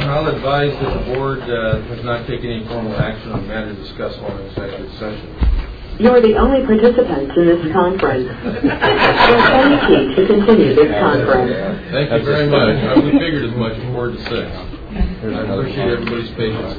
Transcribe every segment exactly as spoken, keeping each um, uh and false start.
I'll advise that the board uh, has not taken any formal action on the matter discussed on executive session. You are the only participants in this conference. Press any key to continue this conference. Thank you very much. Uh, we figured as much, four to six. I appreciate everybody's patience.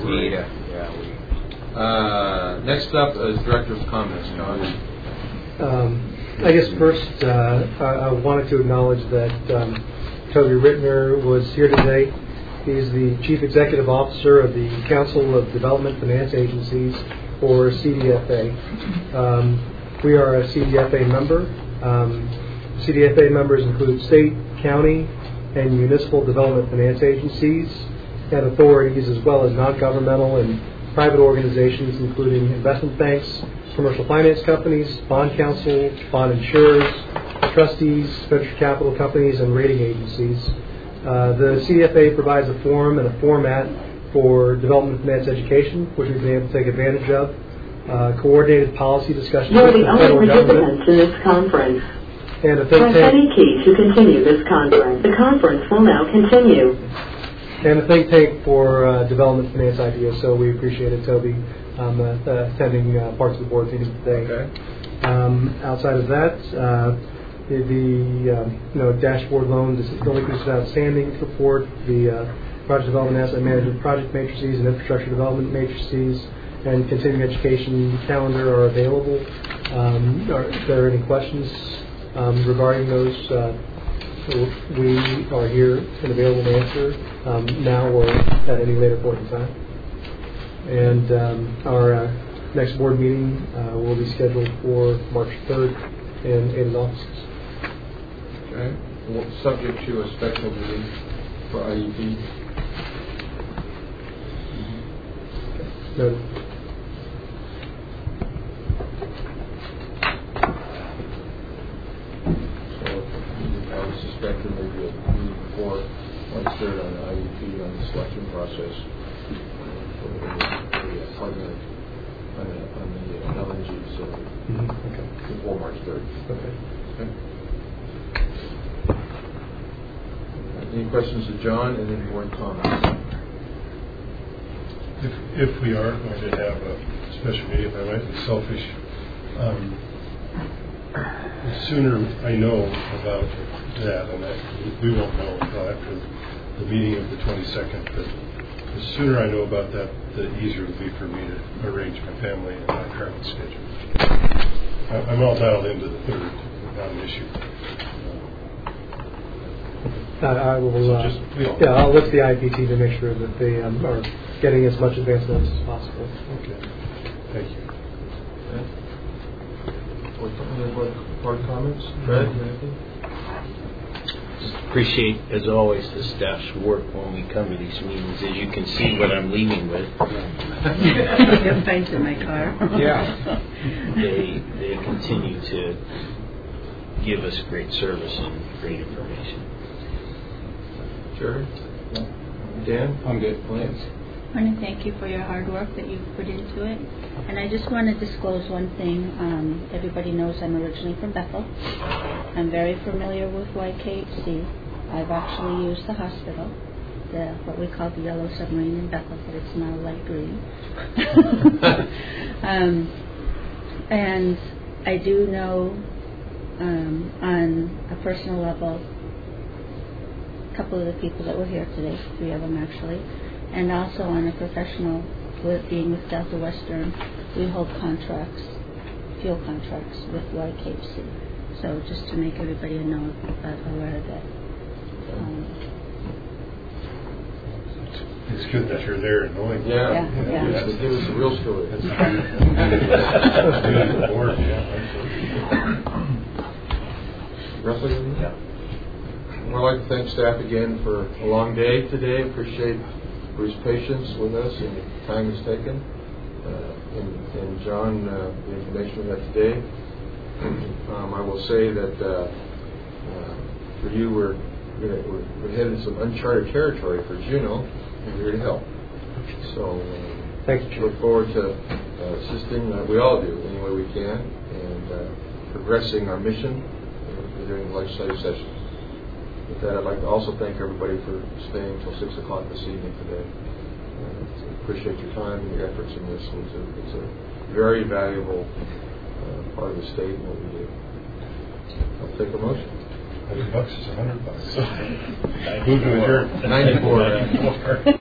Uh, next up is Director's comments. John. Um, I guess first, uh, I, I wanted to acknowledge that um, Toby Rittner was here today. He's the Chief Executive Officer of the Council of Development Finance Agencies, or C D F A. Um, we are a C D F A member. Um, C D F A members include state, county, and municipal development finance agencies and authorities, as well as non-governmental and private organizations, including investment banks, commercial finance companies, bond counsel, bond insurers, trustees, venture capital companies, and rating agencies. Uh, the C D F A provides a forum and a format for development finance education, which we've been able to take advantage of. Uh, coordinated policy discussions You are with the the only federal participants government. in this conference. And a think Press tank, any key to continue this conference. The conference will now continue. and a think tank for uh, development finance ideas. So we appreciated Toby um, uh, uh, attending uh, parts of the board meeting today. Okay. Um, outside of that, uh, the, the um, you know dashboard loan delinquencies outstanding report, the uh, project development asset management project matrices and infrastructure development matrices, and continuing education calendar are available. Um, are, if there are any questions um, regarding those, uh, we are here and available to answer um, now or at any later point in time. And um, our uh, next board meeting uh, will be scheduled for March third in Ada's offices. Okay. Well, subject to a special meeting for I E P. Noted. I would suspect there may be a meeting before March third on the I E P on the selection process for the, the partner on the, on the L N G facility. Mm-hmm. Okay. Before March third. Okay. Okay. Any questions of John and any more comments? If, if we are going to have a special meeting, if I might be selfish, um, the sooner I know about that, and I, we won't know until after the meeting of the twenty-second, but the sooner I know about that, the easier it will be for me to arrange my family and my travel schedule. I, I'm all dialed into the third, not an issue. Uh, I will. So uh, just, we all- yeah, I'll look to the I P T to make sure that they um, are getting as much advance notice as possible. Okay. Thank you. Okay. Any more hard comments? Fred, anything? Appreciate, as always, the staff's work when we come to these meetings. As you can see what I'm leaving with. Get paint in my car. Yeah. They they continue to give us great service and great information. Sure. Dan? I'm good. Lance? I want to thank you for your hard work that you've put into it. And I just want to disclose one thing. Um, everybody knows I'm originally from Bethel. I'm very familiar with Y K H C. I've actually used the hospital, the what we call the yellow submarine in Bethel, but it's now light green. um, and I do know um, on a personal level a couple of the people that were here today, three of them actually, and also on a professional, with being with Delta Western, we hold contracts, fuel contracts with Y K H C. So just to make everybody know, uh, aware that. Um, It's good that you're there and knowing. Yeah. Yeah, yeah. yeah. Give us a real story. That's good. Board, yeah, absolutely. Roughly? Yeah. Well, I'd like to thank staff again for a long day today. Appreciate Bruce's patience with us and the time he's taken. Uh, and, and John, uh, the information we got today. Um, I will say that uh, uh, for you, we're, we're we're headed in some uncharted territory for Juneau, and we're here to help. So uh, Thank you. look forward to uh, assisting. Uh, we all do any way we can, and uh, progressing our mission during the legislative session. with that, I'd like to also thank everybody for staying until six o'clock this evening today. Uh, appreciate your time and your efforts in this. It's a, it's a very valuable uh, part of the state and what we do. I'll take a motion. Hundred bucks is a hundred bucks. Move to adjourn. Ninety-four.